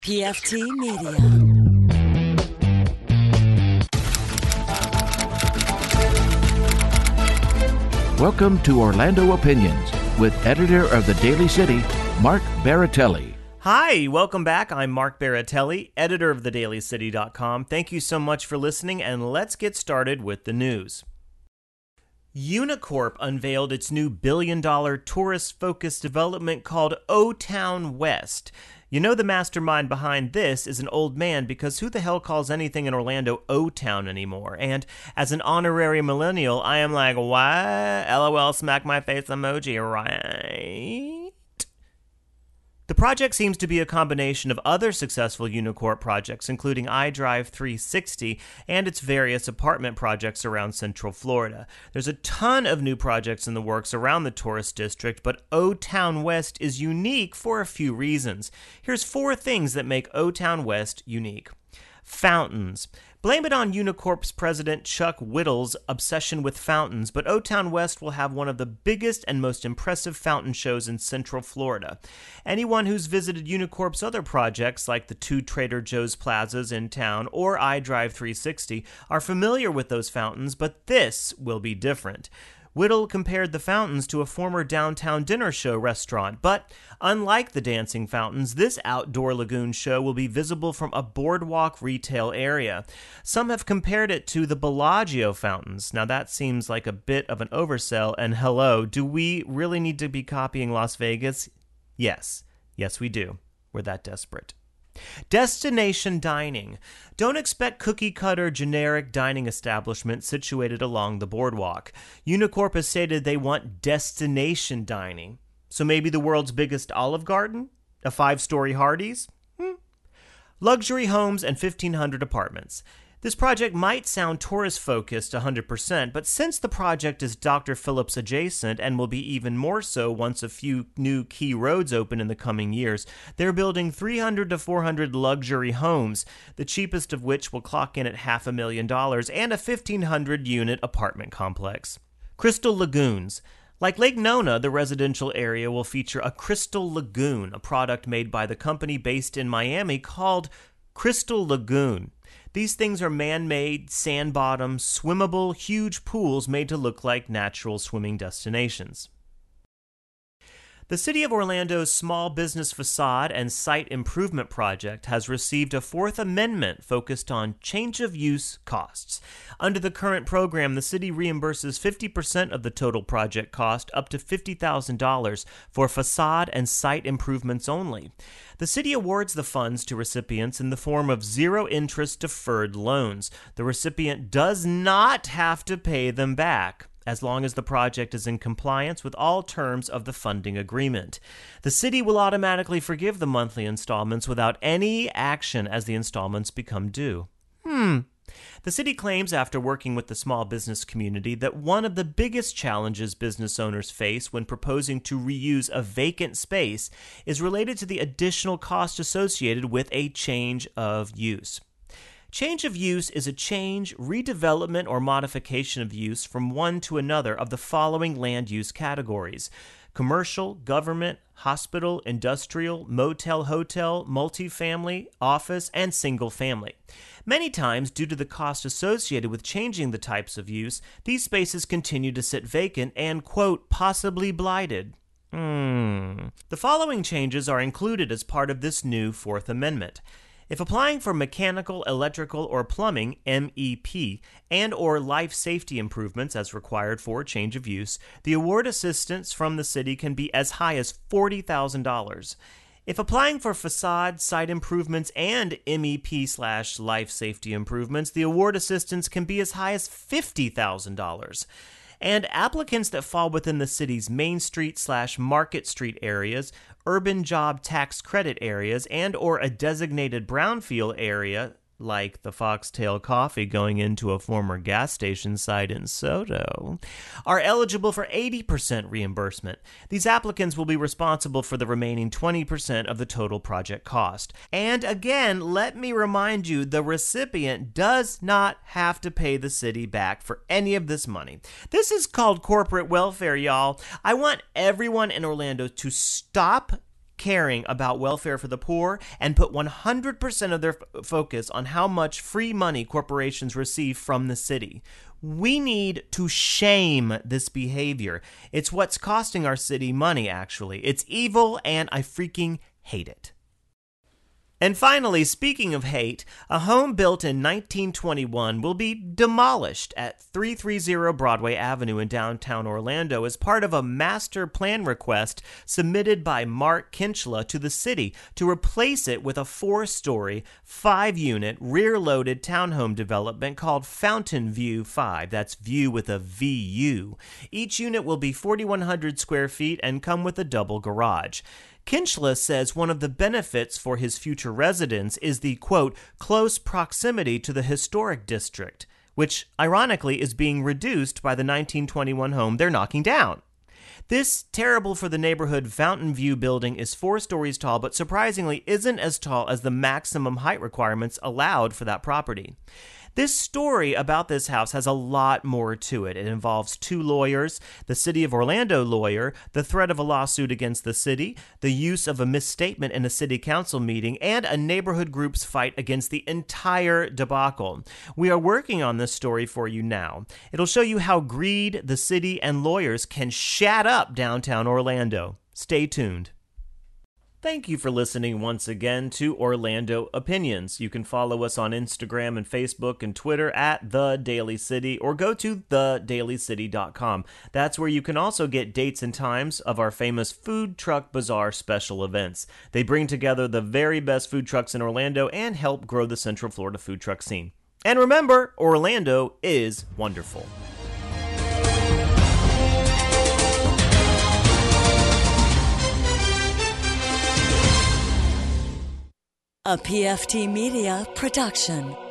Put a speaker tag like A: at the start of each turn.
A: PFT Media.
B: Welcome to Orlando Opinions with editor of the Daily City, Mark Baratelli.
C: Hi, welcome back. I'm Mark Baratelli, editor of thedailycity.com. Thank you so much for listening, and let's get started with the news. Unicorp unveiled its new billion-dollar tourist-focused development called O-Town West. You know the mastermind behind this is an old man because who the hell calls anything in Orlando O-Town anymore? And as an honorary millennial, I am like, what? LOL smack my face emoji, right? The project seems to be a combination of other successful Unicorp projects, including iDrive 360 and its various apartment projects around Central Florida. There's a ton of new projects in the works around the tourist district, but O-Town West is unique for a few reasons. Here's 4 things that make O-Town West unique. Fountains. Blame it on Unicorp's president Chuck Whittle's obsession with fountains, but O-Town West will have one of the biggest and most impressive fountain shows in Central Florida. Anyone who's visited Unicorp's other projects, like the 2 Trader Joe's plazas in town or iDrive 360, are familiar with those fountains, but this will be different. Whittle compared the fountains to a former downtown dinner show restaurant, but unlike the dancing fountains, this outdoor lagoon show will be visible from a boardwalk retail area. Some have compared it to the Bellagio fountains. Now that seems like a bit of an oversell, and hello, do we really need to be copying Las Vegas? Yes we do. We're that desperate. Destination dining. Don't expect cookie-cutter generic dining establishments situated along the boardwalk. Unicorp has stated they want destination dining. So maybe the world's biggest Olive Garden? A 5-story Hardee's? Luxury homes and 1,500 apartments. This project might sound tourist-focused 100%, but since the project is Dr. Phillips adjacent and will be even more so once a few new key roads open in the coming years, they're building 300 to 400 luxury homes, the cheapest of which will clock in at $500,000, and a 1,500-unit apartment complex. Crystal Lagoons. Like Lake Nona, the residential area will feature a Crystal Lagoon, a product made by the company based in Miami called Crystal Lagoon. These things are man-made, sand-bottom, swimmable, huge pools made to look like natural swimming destinations. The City of Orlando's Small Business Facade and Site Improvement Project has received a 4th Amendment focused on change-of-use costs. Under the current program, the city reimburses 50% of the total project cost, up to $50,000, for facade and site improvements only. The city awards the funds to recipients in the form of zero-interest deferred loans. The recipient does not have to pay them back, as long as the project is in compliance with all terms of the funding agreement. The city will automatically forgive the monthly installments without any action as the installments become due. The city claims, after working with the small business community, that one of the biggest challenges business owners face when proposing to reuse a vacant space is related to the additional cost associated with a change of use. Change of use is a change, redevelopment, or modification of use from one to another of the following land use categories: commercial, government, hospital, industrial, motel, hotel, multifamily, office, and single family. Many times, due to the cost associated with changing the types of use, these spaces continue to sit vacant and, quote, possibly blighted. The following changes are included as part of this new 4th Amendment. If applying for mechanical, electrical, or plumbing, MEP, and or life safety improvements as required for change of use, the award assistance from the city can be as high as $40,000. If applying for facade, site improvements, and MEP/life safety improvements, the award assistance can be as high as $50,000. And applicants that fall within the city's Main Street/Market Street areas, urban job tax credit areas, and or a designated brownfield area, like the Foxtail Coffee going into a former gas station site in Soto, are eligible for 80% reimbursement. These applicants will be responsible for the remaining 20% of the total project cost. And again, let me remind you, the recipient does not have to pay the city back for any of this money. This is called corporate welfare, y'all. I want everyone in Orlando to stop caring about welfare for the poor and put 100% of their focus on how much free money corporations receive from the city. We need to shame this behavior. It's what's costing our city money, actually. It's evil, and I freaking hate it. And finally, speaking of hate, a home built in 1921 will be demolished at 330 Broadway Avenue in downtown Orlando as part of a master plan request submitted by Mark Kinchla to the city to replace it with a 4-story, 5-unit, rear-loaded townhome development called Fountain View 5. That's view with a VU. Each unit will be 4,100 square feet and come with a double garage. Kinchla says one of the benefits for his future residents is the, quote, close proximity to the historic district, which, ironically, is being reduced by the 1921 home they're knocking down. This terrible for the neighborhood Fountain View building is 4 stories tall, but surprisingly isn't as tall as the maximum height requirements allowed for that property. This story about this house has a lot more to it. It involves 2 lawyers, the City of Orlando lawyer, the threat of a lawsuit against the city, the use of a misstatement in a city council meeting, and a neighborhood group's fight against the entire debacle. We are working on this story for you now. It'll show you how greed, the city, and lawyers can shat up downtown Orlando. Stay tuned. Thank you for listening once again to Orlando Opinions. You can follow us on Instagram and Facebook and Twitter at The Daily City, or go to thedailycity.com. That's where you can also get dates and times of our famous Food Truck Bazaar special events. They bring together the very best food trucks in Orlando and help grow the Central Florida food truck scene. And remember, Orlando is wonderful.
A: A PFT Media production.